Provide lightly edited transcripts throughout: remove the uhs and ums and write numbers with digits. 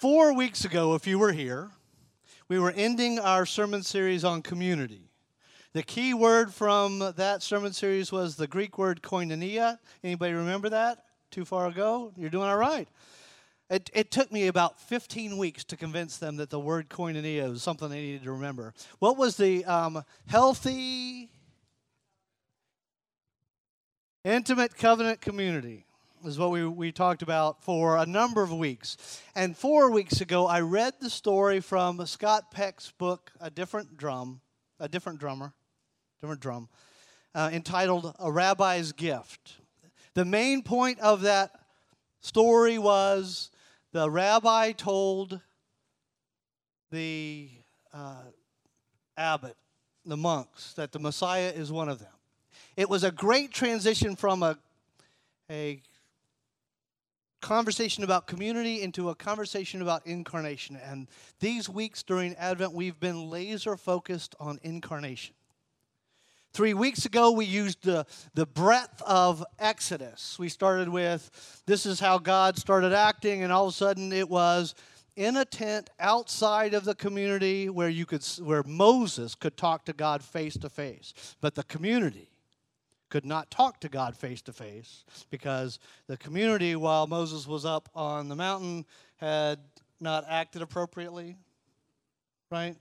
4 weeks ago, if you were here, we were ending our sermon series on community. The key word from that sermon series was the Greek word koinonia. Anybody remember that? Too far ago? You're doing all right. It took me about 15 weeks to convince them that the word koinonia was something they needed to remember. What was the healthy, intimate covenant community is what we talked about for a number of weeks. And 4 weeks ago, I read the story from Scott Peck's book, A Different Drum, entitled A Rabbi's Gift. The main point of that story was the rabbi told the abbot, the monks, that the Messiah is one of them. It was a great transition from a conversation about community into a conversation about incarnation. And these weeks during Advent, we've been laser focused on incarnation. 3 weeks ago, we used the breadth of Exodus. We started with, this is how God started acting, and all of a sudden it was in a tent outside of the community where Moses could talk to God face to face. But the community could not talk to God face to face because the community, while Moses was up on the mountain, had not acted appropriately, right?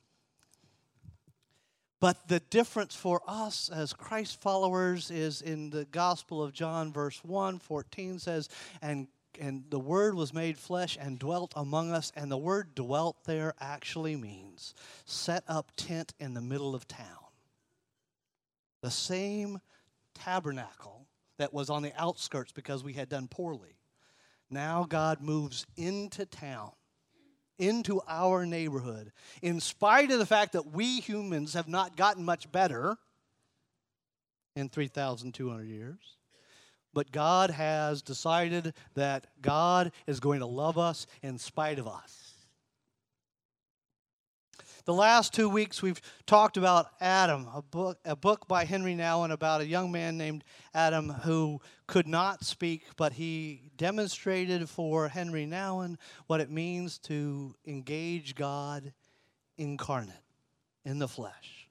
But the difference for us as Christ followers is in the Gospel of John, verse 1:14 says, and the Word was made flesh and dwelt among us. And the word dwelt there actually means set up tent in the middle of town. The same tabernacle that was on the outskirts because we had done poorly. Now God moves into town, into our neighborhood, in spite of the fact that we humans have not gotten much better in 3,200 years. But God has decided that God is going to love us in spite of us. The last 2 weeks we've talked about Adam, a book by Henry Nouwen about a young man named Adam who could not speak, but he demonstrated for Henry Nouwen what it means to engage God incarnate, in the flesh.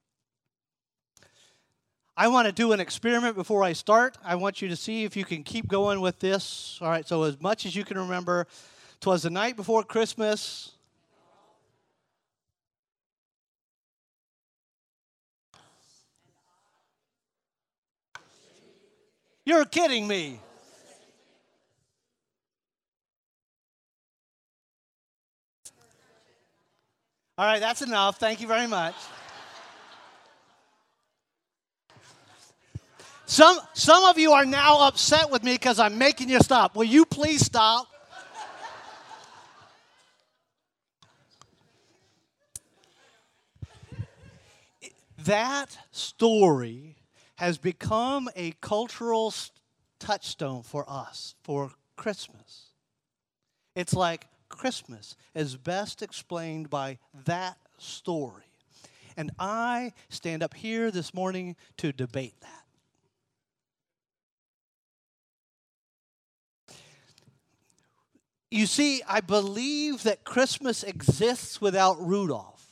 I want to do an experiment before I start. I want you to see if you can keep going with this. All right, so as much as you can remember, 'twas the night before Christmas. You're kidding me. All right, that's enough. Thank you very much. Some of you are now upset with me because I'm making you stop. Will you please stop? That story has become a cultural touchstone for us for Christmas. It's like Christmas is best explained by that story. And I stand up here this morning to debate that. You see, I believe that Christmas exists without Rudolph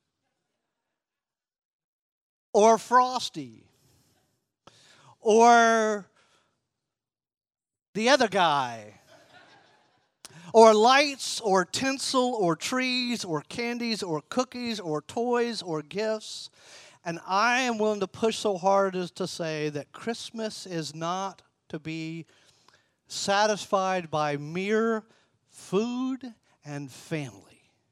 or Frosty or the other guy, or lights, or tinsel, or trees, or candies, or cookies, or toys, or gifts. And I am willing to push so hard as to say that Christmas is not to be satisfied by mere food and family.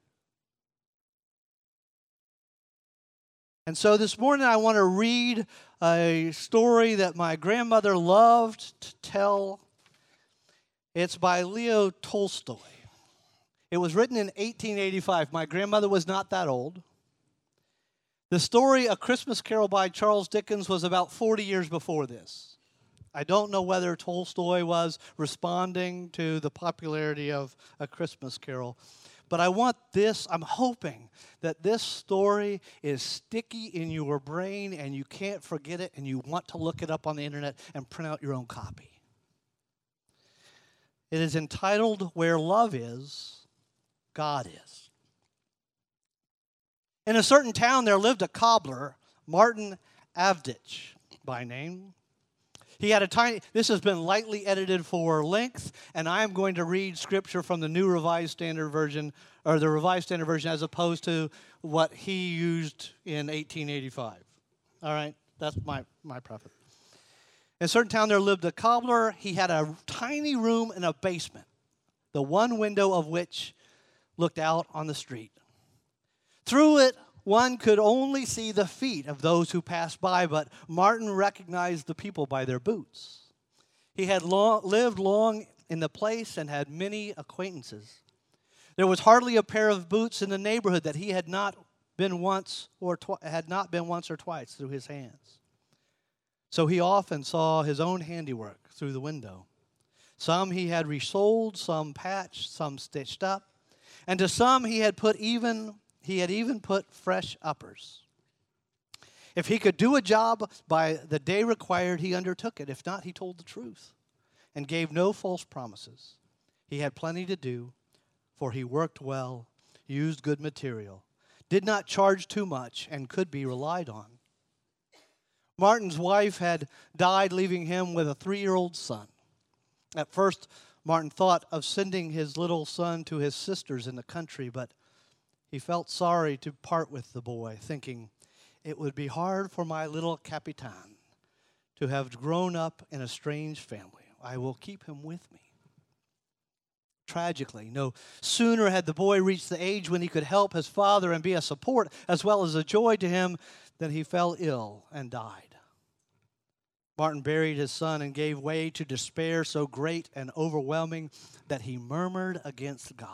And so this morning I want to read a story that my grandmother loved to tell. It's by Leo Tolstoy. It was written in 1885. My grandmother was not that old. The story, A Christmas Carol by Charles Dickens, was about 40 years before this. I don't know whether Tolstoy was responding to the popularity of A Christmas Carol. But I'm hoping that this story is sticky in your brain and you can't forget it and you want to look it up on the internet and print out your own copy. It is entitled Where Love Is, God is. In a certain town there lived a cobbler, Martin Avdich by name. He had this has been lightly edited for length, and I am going to read scripture from the New Revised Standard Version, or the Revised Standard Version, as opposed to what he used in 1885. All right? That's my preface. In a certain town there lived a cobbler. He had a tiny room in a basement, the one window of which looked out on the street. Through it, one could only see the feet of those who passed by, but Martin recognized the people by their boots. He had lived long in the place and had many acquaintances. There was hardly a pair of boots in the neighborhood that he had not been once or twice through his hands. So he often saw his own handiwork through the window. Some he had resoled, some patched, some stitched up, and to some he had even put fresh uppers. If he could do a job by the day required, he undertook it. If not, he told the truth and gave no false promises. He had plenty to do, for he worked well, used good material, did not charge too much, and could be relied on. Martin's wife had died, leaving him with a 3-year-old son. At first, Martin thought of sending his little son to his sisters in the country, but he felt sorry to part with the boy, thinking, it would be hard for my little Capitan to have grown up in a strange family. I will keep him with me. Tragically, no sooner had the boy reached the age when he could help his father and be a support as well as a joy to him than he fell ill and died. Martin buried his son and gave way to despair so great and overwhelming that he murmured against God.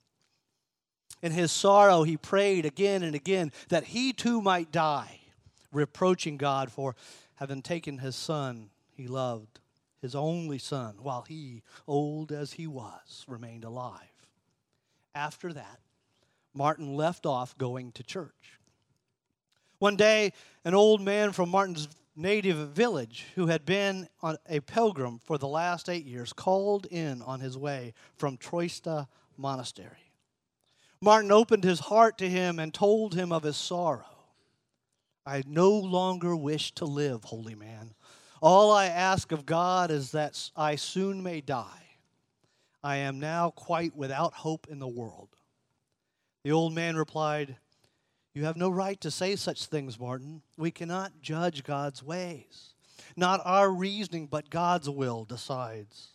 In his sorrow, he prayed again and again that he too might die, reproaching God for having taken his son he loved, his only son, while he, old as he was, remained alive. After that, Martin left off going to church. One day, an old man from Martin's native village, who had been on a pilgrim for the last 8 years, called in on his way from Troista Monastery. Martin opened his heart to him and told him of his sorrow. I no longer wish to live, holy man. All I ask of God is that I soon may die. I am now quite without hope in the world. The old man replied, you have no right to say such things, Martin. We cannot judge God's ways. Not our reasoning, but God's will decides.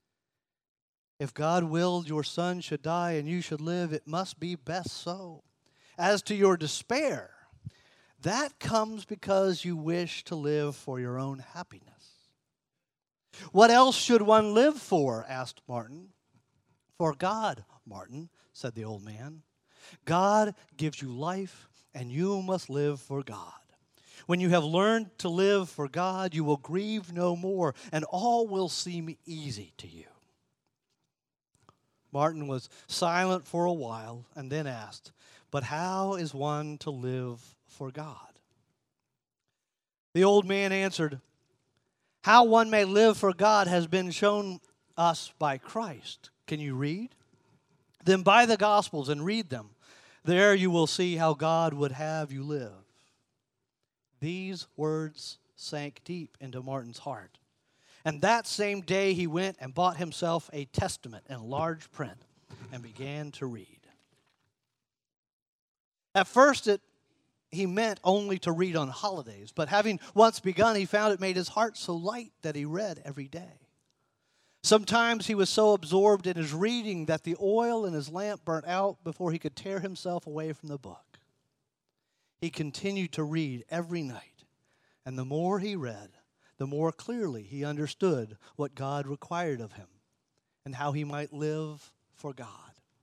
If God willed your son should die and you should live, it must be best so. As to your despair, that comes because you wish to live for your own happiness. What else should one live for? Asked Martin. For God, Martin, said the old man. God gives you life, and you must live for God. When you have learned to live for God, you will grieve no more, and all will seem easy to you. Martin was silent for a while and then asked, but how is one to live for God? The old man answered, how one may live for God has been shown us by Christ. Can you read? Then buy the Gospels and read them. There you will see how God would have you live. These words sank deep into Martin's heart. And that same day he went and bought himself a testament in large print and began to read. At first he meant only to read on holidays, but having once begun, he found it made his heart so light that he read every day. Sometimes he was so absorbed in his reading that the oil in his lamp burnt out before he could tear himself away from the book. He continued to read every night, and the more he read, the more clearly he understood what God required of him and how he might live for God.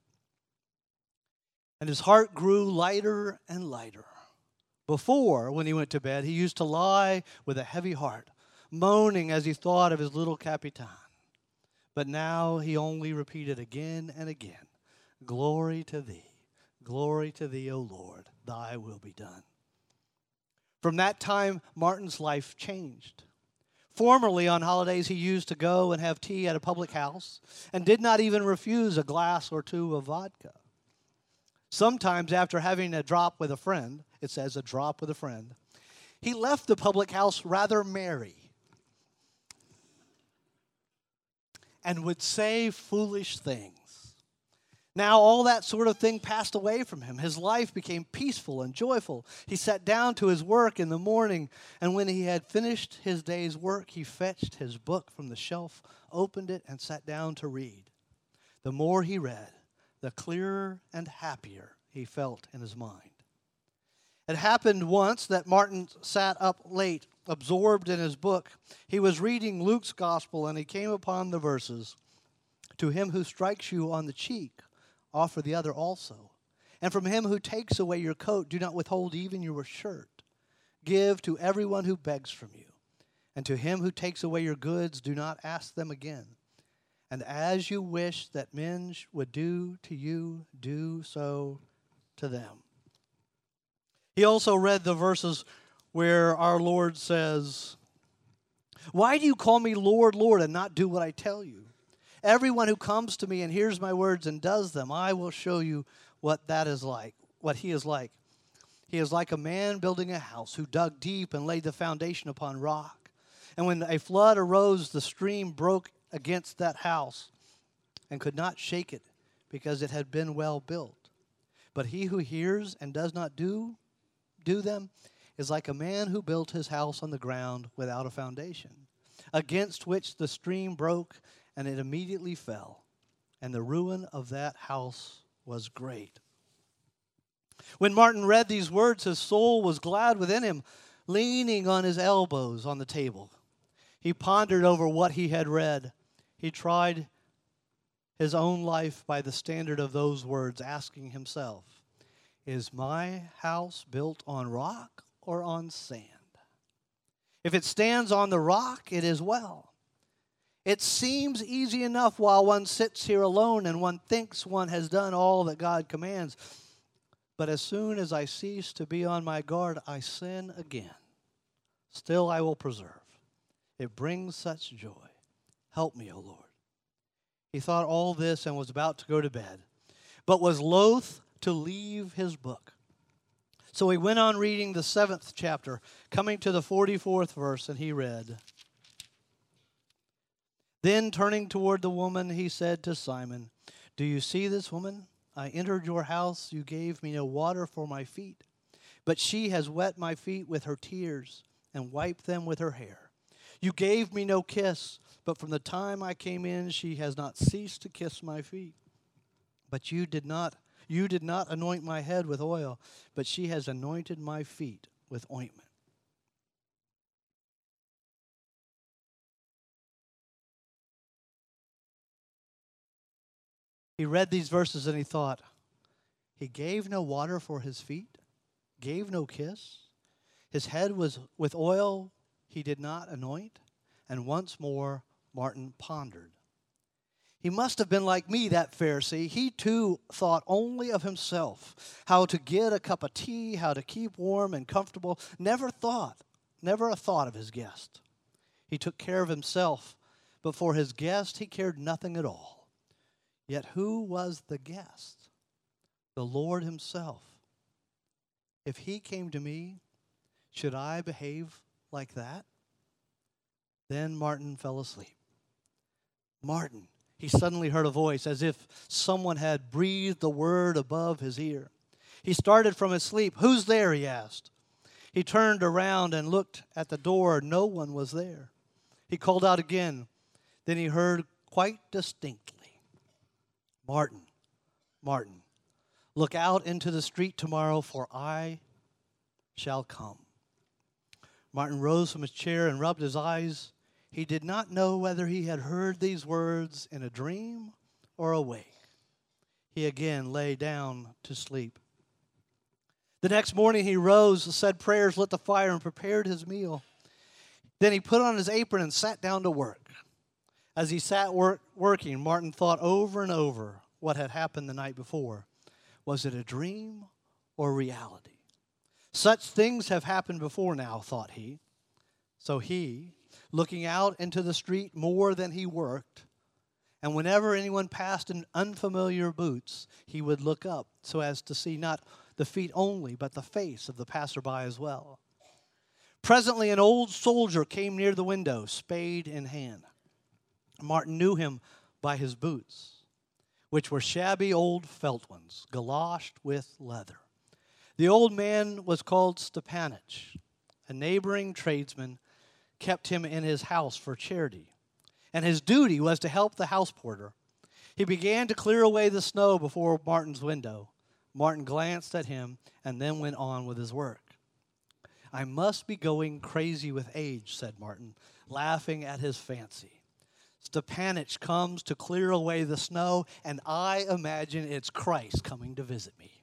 And his heart grew lighter and lighter. Before, when he went to bed, he used to lie with a heavy heart, moaning as he thought of his little Capitan. But now he only repeated again and again, glory to thee, O Lord, thy will be done. From that time, Martin's life changed. Formerly, on holidays, he used to go and have tea at a public house and did not even refuse a glass or two of vodka. Sometimes after having a drop with a friend, it says a drop with a friend, he left the public house rather merry and would say foolish things. Now all that sort of thing passed away from him. His life became peaceful and joyful. He sat down to his work in the morning, and when he had finished his day's work, he fetched his book from the shelf, opened it, and sat down to read. The more he read, the clearer and happier he felt in his mind. It happened once that Martin sat up late, absorbed in his book. He was reading Luke's gospel, and he came upon the verses, "To him who strikes you on the cheek, offer the other also. And from him who takes away your coat, do not withhold even your shirt. Give to everyone who begs from you. And to him who takes away your goods, do not ask them again. And as you wish that men would do to you, do so to them." He also read the verses where our Lord says, "Why do you call me Lord, Lord, and not do what I tell you? Everyone who comes to me and hears my words and does them, I will show you what that is like, what he is like. He is like a man building a house who dug deep and laid the foundation upon rock. And when a flood arose, the stream broke against that house and could not shake it because it had been well built. But he who hears and does not do them is like a man who built his house on the ground without a foundation, against which the stream broke, and it immediately fell, and the ruin of that house was great." When Martin read these words, his soul was glad within him, leaning on his elbows on the table. He pondered over what he had read. He tried his own life by the standard of those words, asking himself, "Is my house built on rock or on sand? If it stands on the rock, it is well. It seems easy enough while one sits here alone and one thinks one has done all that God commands. But as soon as I cease to be on my guard, I sin again. Still I will persevere. It brings such joy. Help me, O Lord." He thought all this and was about to go to bed, but was loath to leave his book. So he went on reading the 7th chapter, coming to the 44th verse, and he read, "Then turning toward the woman, he said to Simon, 'Do you see this woman? I entered your house. You gave me no water for my feet, but she has wet my feet with her tears and wiped them with her hair. You gave me no kiss, but from the time I came in, she has not ceased to kiss my feet. But you did not anoint my head with oil, but she has anointed my feet with ointment.'" He read these verses and he thought, he gave no water for his feet, gave no kiss. His head was with oil he did not anoint. And once more Martin pondered. He must have been like me, that Pharisee. He too thought only of himself, how to get a cup of tea, how to keep warm and comfortable. Never a thought of his guest. He took care of himself, but for his guest he cared nothing at all. Yet who was the guest? The Lord himself. If he came to me, should I behave like that? Then Martin fell asleep. "Martin," he suddenly heard a voice, as if someone had breathed the word above his ear. He started from his sleep. "Who's there?" he asked. He turned around and looked at the door. No one was there. He called out again. Then he heard quite distinctly, "Martin, Martin, look out into the street tomorrow, for I shall come." Martin rose from his chair and rubbed his eyes. He did not know whether he had heard these words in a dream or awake. He again lay down to sleep. The next morning he rose, said prayers, lit the fire, and prepared his meal. Then he put on his apron and sat down to work. As he sat working, Martin thought over and over what had happened the night before. Was it a dream or reality? Such things have happened before now, thought he. So he, looking out into the street more than he worked, And whenever anyone passed in unfamiliar boots, he would look up so as to see not the feet only, but the face of the passerby as well. Presently, an old soldier came near the window, spade in hand. Martin knew him by his boots, which were shabby old felt ones, galoshed with leather. The old man was called Stepanich. A neighboring tradesman kept him in his house for charity, and his duty was to help the house porter. He began to clear away the snow before Martin's window. Martin glanced at him and then went on with his work. "I must be going crazy with age," said Martin, laughing at his fancy. "Stepanich comes to clear away the snow, and I imagine it's Christ coming to visit me."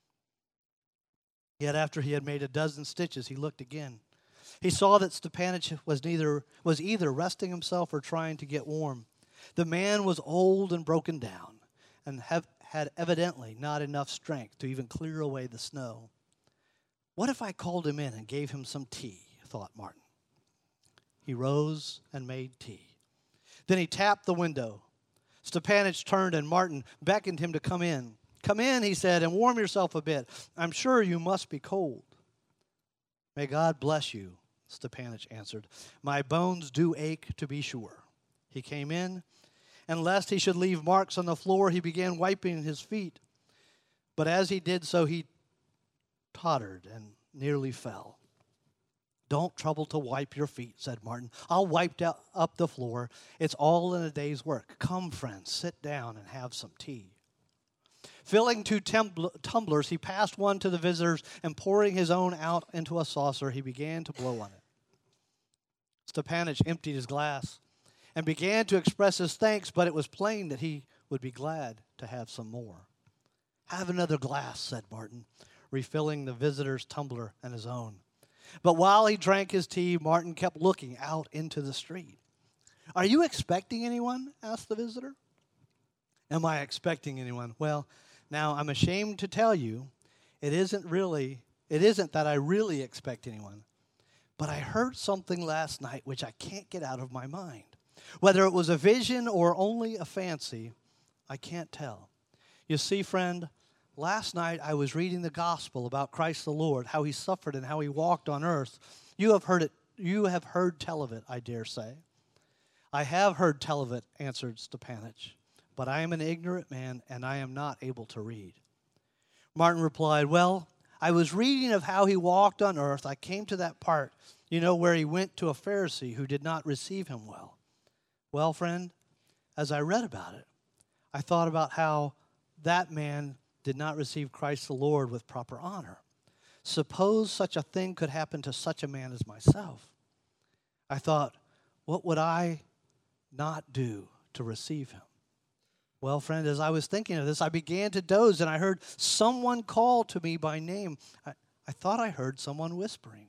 Yet after he had made a dozen stitches, he looked again. He saw that Stepanich was either resting himself or trying to get warm. The man was old and broken down, and had evidently not enough strength to even clear away the snow. "What if I called him in and gave him some tea?" thought Martin. He rose and made tea. Then he tapped the window. Stepanich turned, and Martin beckoned him to come in. "Come in," he said, "and warm yourself a bit. I'm sure you must be cold." "May God bless you," Stepanich answered. "My bones do ache, to be sure." He came in, and lest he should leave marks on the floor, he began wiping his feet. But as he did so, he tottered and nearly fell. "Don't trouble to wipe your feet," said Martin. "I'll wipe up the floor. It's all in a day's work. Come, friends, sit down and have some tea." Filling 2 tumblers, he passed one to the visitors, and pouring his own out into a saucer, he began to blow on it. Stepanich emptied his glass and began to express his thanks, but it was plain that he would be glad to have some more. "Have another glass," said Martin, refilling the visitor's tumbler and his own. But while he drank his tea, Martin kept looking out into the street. "Are you expecting anyone?" asked the visitor. "Am I expecting anyone? Well, now I'm ashamed to tell you, it isn't that I really expect anyone. But I heard something last night which I can't get out of my mind. Whether it was a vision or only a fancy, I can't tell. You see, friend, last night I was reading the gospel about Christ the Lord, how he suffered and how he walked on earth. You have heard tell of it, I dare say." "I have heard tell of it," answered Stepanich, "but I am an ignorant man, and I am not able to read." Martin replied, "Well, I was reading of how he walked on earth. I came to that part, where he went to a Pharisee who did not receive him well. Well, friend, as I read about it, I thought about how that man did not receive Christ the Lord with proper honor. Suppose such a thing could happen to such a man as myself. I thought, what would I not do to receive him? Well, friend, as I was thinking of this, I began to doze, and I heard someone call to me by name. I thought I heard someone whispering,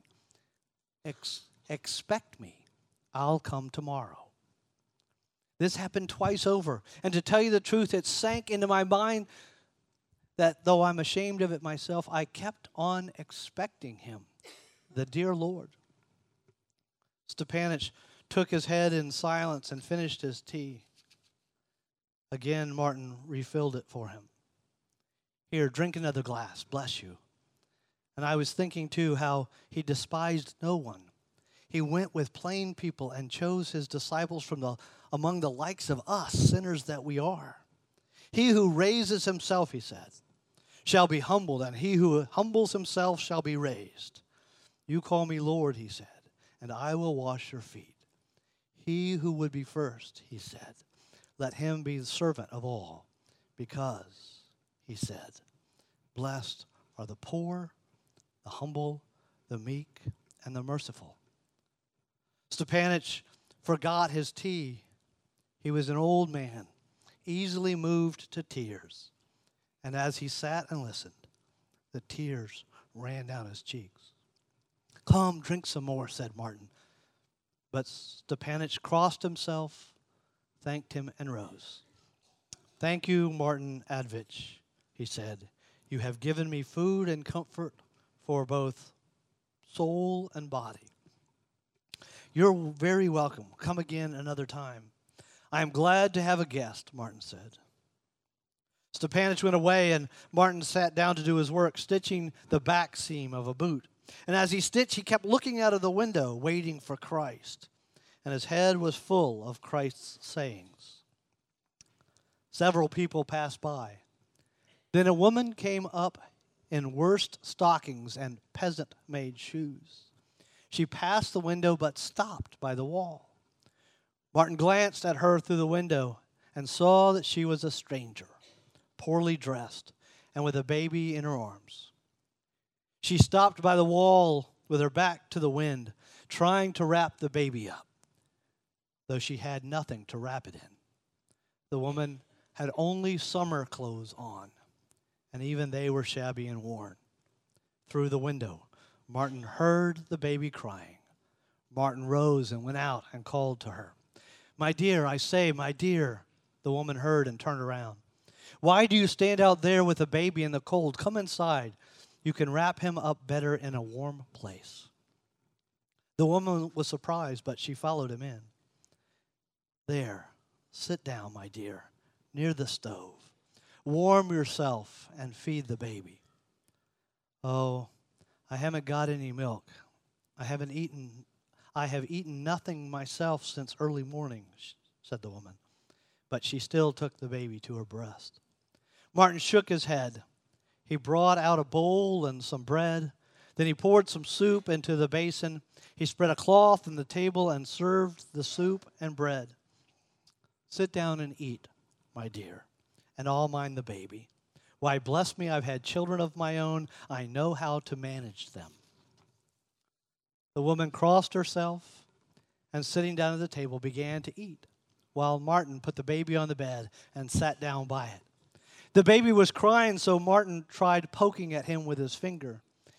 expect me. I'll come tomorrow." This happened twice over, and to tell you the truth, it sank into my mind that though I'm ashamed of it myself, I kept on expecting him, the dear Lord. Stepanich took his head in silence and finished his tea. Again, Martin refilled it for him. "Here, drink another glass, bless you." And I was thinking, too, how he despised no one. He went with plain people and chose his disciples from among the likes of us, sinners that we are. "He who raises himself," he said, "shall be humbled, and he who humbles himself shall be raised. You call me Lord," he said, "and I will wash your feet. He who would be first," he said, "let him be the servant of all, because," he said, "blessed are the poor, the humble, the meek, and the merciful." Stepanich forgot his tea. He was an old man, easily moved to tears. And as he sat and listened, the tears ran down his cheeks. "Come, drink some more," said Martin. But Stepanich crossed himself, thanked him, and rose. "Thank you, Martin Advich," he said. "You have given me food and comfort for both soul and body. You're very welcome. Come again another time. "I am glad to have a guest," Martin said. Stepanich went away, and Martin sat down to do his work, stitching the back seam of a boot. And as he stitched, he kept looking out of the window, waiting for Christ. And his head was full of Christ's sayings. Several people passed by. Then a woman came up in worsted stockings and peasant-made shoes. She passed the window but stopped by the wall. Martin glanced at her through the window and saw that she was a stranger, poorly dressed, and with a baby in her arms. She stopped by the wall with her back to the wind, trying to wrap the baby up, though she had nothing to wrap it in. The woman had only summer clothes on, and even they were shabby and worn. Through the window, Martin heard the baby crying. Martin rose and went out and called to her. "My dear, I say, my dear," the woman heard and turned around. "Why do you stand out there with the baby in the cold? Come inside. You can wrap him up better in a warm place." The woman was surprised, but she followed him in. "There, sit down, my dear, near the stove. Warm yourself and feed the baby." "Oh, I haven't got any milk. I have eaten nothing myself since early morning," said the woman. But she still took the baby to her breast. Martin shook his head. He brought out a bowl and some bread. Then he poured some soup into the basin. He spread a cloth on the table and served the soup and bread. "Sit down and eat, my dear, and I'll mind the baby. Why, bless me, I've had children of my own. I know how to manage them." The woman crossed herself and, sitting down at the table, began to eat, while Martin put the baby on the bed and sat down by it. The baby was crying, so Martin tried poking at him with his finger.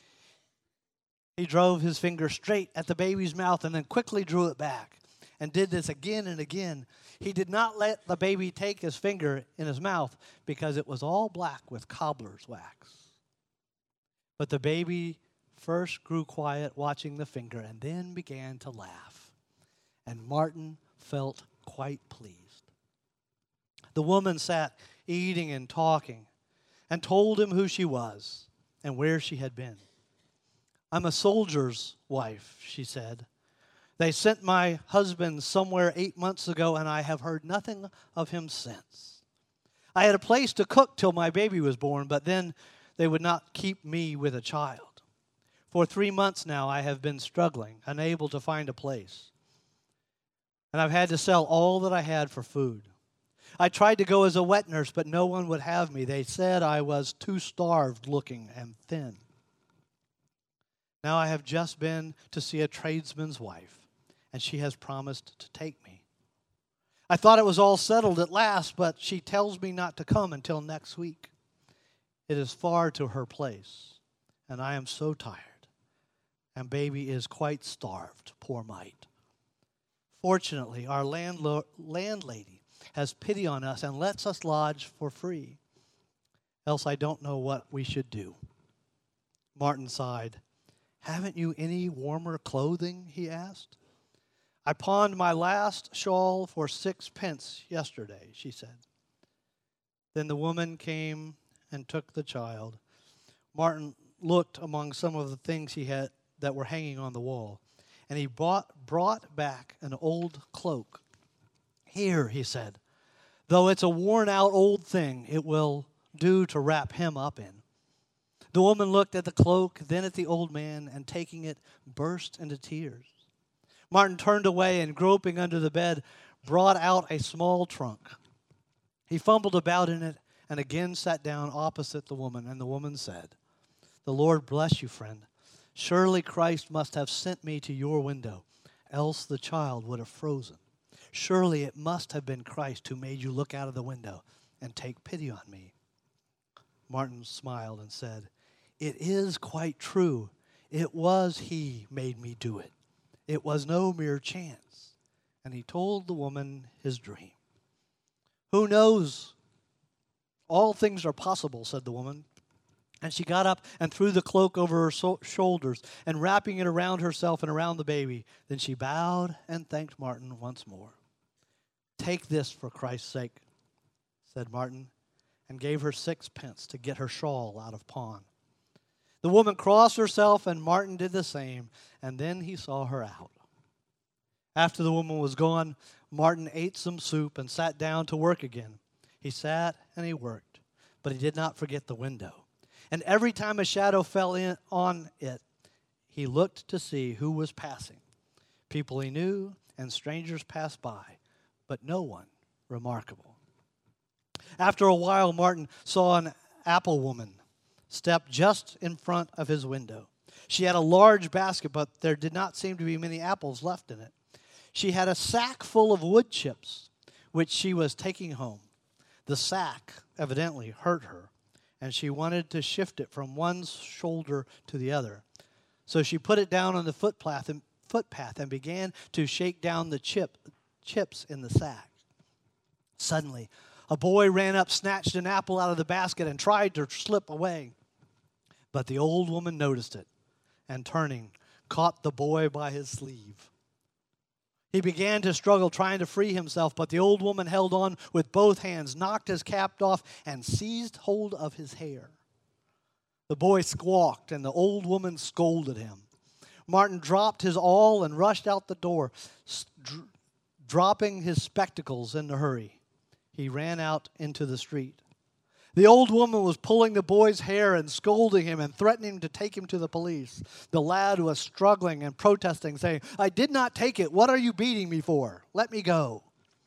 He drove his finger straight at the baby's mouth and then quickly drew it back, and did this again and again. He did not let the baby take his finger in his mouth because it was all black with cobbler's wax. But the baby first grew quiet watching the finger and then began to laugh, and Martin felt quite pleased. The woman sat eating and talking, and told him who she was and where she had been. "I'm a soldier's wife," she said. "They sent my husband somewhere 8 months ago, and I have heard nothing of him since. I had a place to cook till my baby was born, but then they would not keep me with a child. For 3 months now I have been struggling, unable to find a place. And I've had to sell all that I had for food. I tried to go as a wet nurse, but no one would have me. They said I was too starved looking and thin. Now I have just been to see a tradesman's wife, and she has promised to take me. I thought it was all settled at last, but she tells me not to come until next week. It is far to her place, and I am so tired, and baby is quite starved, poor mite. Fortunately, our landlady has pity on us and lets us lodge for free. Else I don't know what we should do." Martin sighed. "Haven't you any warmer clothing?" he asked. "I pawned my last shawl for 6 pence yesterday," she said. Then the woman came and took the child. Martin looked among some of the things he had that were hanging on the wall, and he brought back an old cloak. "Here," he said, "though it's a worn-out old thing, it will do to wrap him up in." The woman looked at the cloak, then at the old man, and taking it, burst into tears. Martin turned away and, groping under the bed, brought out a small trunk. He fumbled about in it and again sat down opposite the woman, and the woman said, "The Lord bless you, friend. Surely Christ must have sent me to your window, else the child would have frozen. Surely it must have been Christ who made you look out of the window and take pity on me." Martin smiled and said, "It is quite true. It was he made me do it. It was no mere chance." And he told the woman his dream. "Who knows? All things are possible," said the woman. And she got up and threw the cloak over her shoulders, and wrapping it around herself and around the baby, then she bowed and thanked Martin once more. Take this for Christ's sake, said Martin, and gave her 6 pence to get her shawl out of pawn. The woman crossed herself, and Martin did the same, and then he saw her out. After the woman was gone, Martin ate some soup and sat down to work again. He sat and he worked, but he did not forget the window. And every time a shadow fell in on it, he looked to see who was passing. People he knew and strangers passed by, but no one remarkable. After a while, Martin saw an apple woman step just in front of his window. She had a large basket, but there did not seem to be many apples left in it. She had a sack full of wood chips, which she was taking home. The sack evidently hurt her, and she wanted to shift it from one shoulder to the other. So she put it down on the footpath and began to shake down the chips in the sack. Suddenly, a boy ran up, snatched an apple out of the basket, and tried to slip away. But the old woman noticed it, and turning, caught the boy by his sleeve. He began to struggle, trying to free himself, but the old woman held on with both hands, knocked his cap off, and seized hold of his hair. The boy squawked, and the old woman scolded him. Martin dropped his awl and rushed out the door, dropping his spectacles in a hurry. He ran out into the street. The old woman was pulling the boy's hair and scolding him and threatening to take him to the police. The lad was struggling and protesting, saying, "I did not take it. What are you beating me for? Let me go."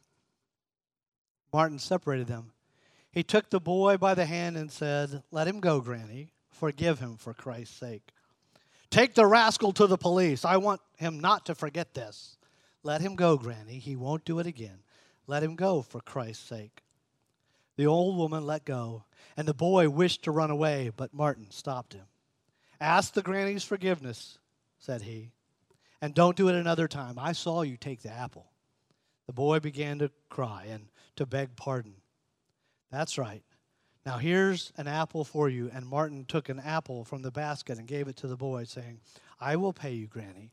Martin separated them. He took the boy by the hand and said, "Let him go, Granny. Forgive him for Christ's sake. Take the rascal to the police. I want him not to forget this. Let him go, Granny. He won't do it again. Let him go for Christ's sake." The old woman let go, and the boy wished to run away, but Martin stopped him. "Ask the granny's forgiveness," said he, "and don't do it another time. I saw you take the apple." The boy began to cry and to beg pardon. "That's right. Now here's an apple for you." And Martin took an apple from the basket and gave it to the boy, saying, "I will pay you, Granny."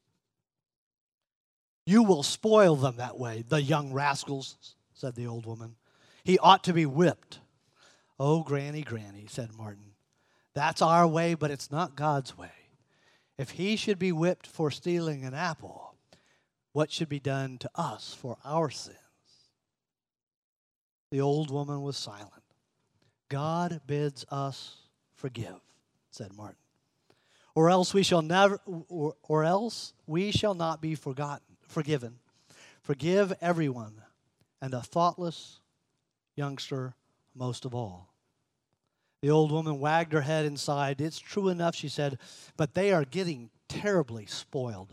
"You will spoil them that way, the young rascals," said the old woman. "He ought to be whipped." "Oh, Granny, Granny," said Martin. "That's our way, but it's not God's way. If he should be whipped for stealing an apple, what should be done to us for our sins?" The old woman was silent. "God bids us forgive," said Martin, or else we shall not be forgiven. Forgive everyone, and a thoughtless youngster most of all. The old woman wagged her head and sighed. "It's true enough," she said, "but they are getting terribly spoiled."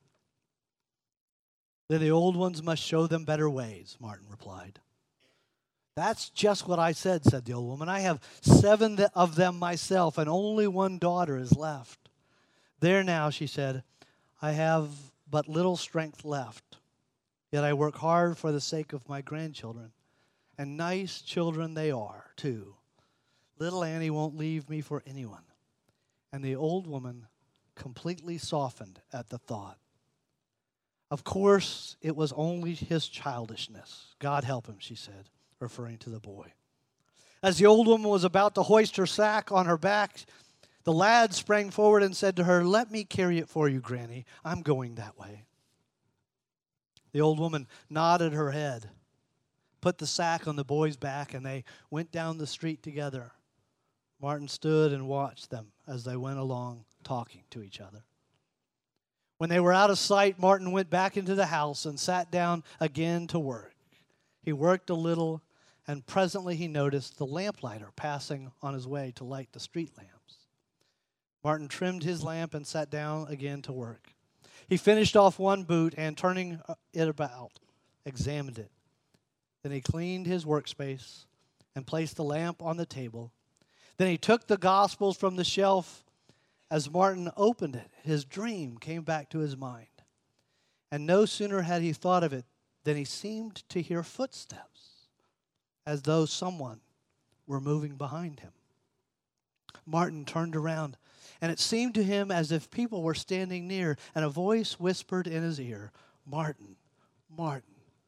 "Then the old ones must show them better ways," Martin replied. "That's just what I said," said the old woman. "I have 7 of them myself, and only one daughter is left. There now," she said, "I have but little strength left, yet I work hard for the sake of my grandchildren. And nice children they are, too. Little Annie won't leave me for anyone." And the old woman completely softened at the thought. Of course, it was only his childishness. God help him, she said, referring to the boy. As the old woman was about to hoist her sack on her back, the lad sprang forward and said to her, "Let me carry it for you, Granny. I'm going that way." The old woman nodded her head, put the sack on the boy's back, and they went down the street together. Martin stood and watched them as they went along talking to each other. When they were out of sight, Martin went back into the house and sat down again to work. He worked a little, and presently he noticed the lamplighter passing on his way to light the street lamps. Martin trimmed his lamp and sat down again to work. He finished off one boot and, turning it about, examined it. Then he cleaned his workspace and placed the lamp on the table. Then he took the Gospels from the shelf. As Martin opened it, his dream came back to his mind. And no sooner had he thought of it than he seemed to hear footsteps, as though someone were moving behind him. Martin turned around, and it seemed to him as if people were standing near, and a voice whispered in his ear, "Martin, Martin,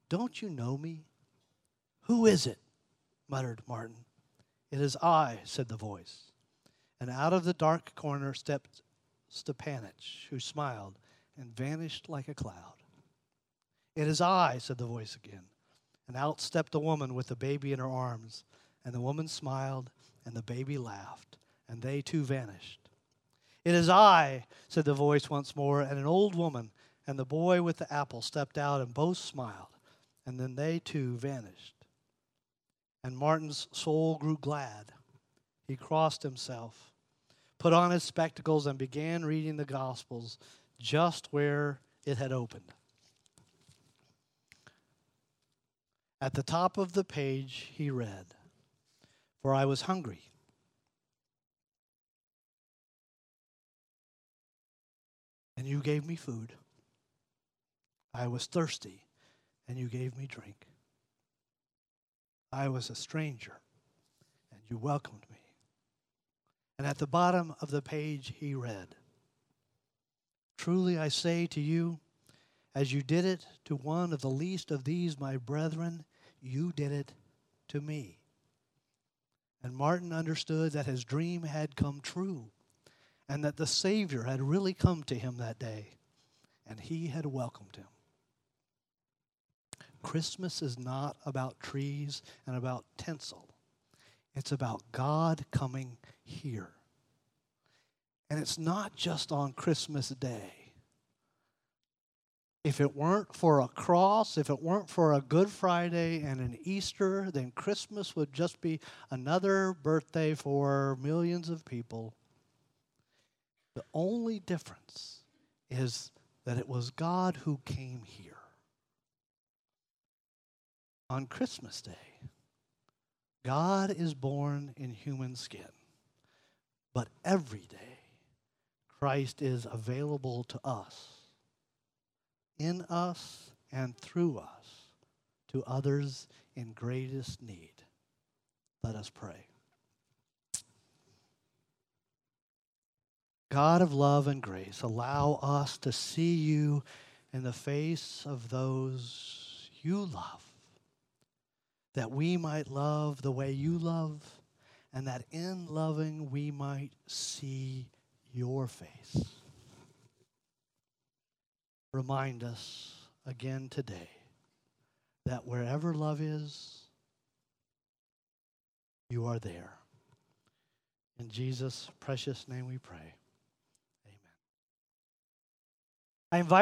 Don't you know me? Who is it? Muttered Martin. It is I, said the voice. And out of the dark corner stepped Stepanich, who smiled and vanished like a cloud. It is I, said the voice again. And out stepped a woman with a baby in her arms. And the woman smiled, and the baby laughed, and they too vanished. It is I, said the voice once more, and an old woman and the boy with the apple stepped out, and both smiled, and then they too vanished. And Martin's soul grew glad. He crossed himself, put on his spectacles, and began reading the Gospels just where it had opened. At the top of the page he read, "For I was hungry, and you gave me food. I was thirsty, and you gave me drink. I was a stranger, and you welcomed me." And at the bottom of the page he read, "Truly I say to you, as you did it to one of the least of these my brethren, you did it to me." And Martin understood that his dream had come true, and that the Savior had really come to him that day, and he had welcomed him. Christmas is not about trees and about tinsel. It's about God coming here. And it's not just on Christmas Day. If it weren't for a cross, if it weren't for a Good Friday and an Easter, then Christmas would just be another birthday for millions of people. The only difference is that it was God who came here. On Christmas Day, God is born in human skin. But every day, Christ is available to us, in us and through us, to others in greatest need. Let us pray. God of love and grace, allow us to see you in the face of those you love, that we might love the way you love, and that in loving we might see your face. Remind us again today that wherever love is, you are there. In Jesus' precious name we pray. Amen. I invite